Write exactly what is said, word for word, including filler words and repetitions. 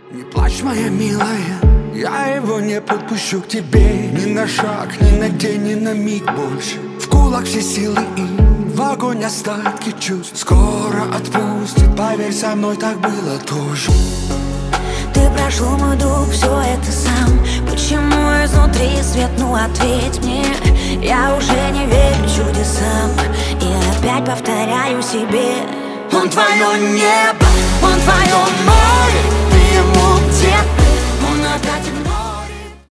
Не плачь, моя милая, я его не подпущу к тебе. Ни на шаг, ни на день, ни на миг больше. В кулак все силы и в огонь остатки чувств. Скоро отпустит, поверь, со мной так было тоже. Ты прошел мой дух, все это сам. Почему изнутри свет, ну ответь мне. Я уже не верю чудесам и опять повторяю себе: он твое небо, он твое море.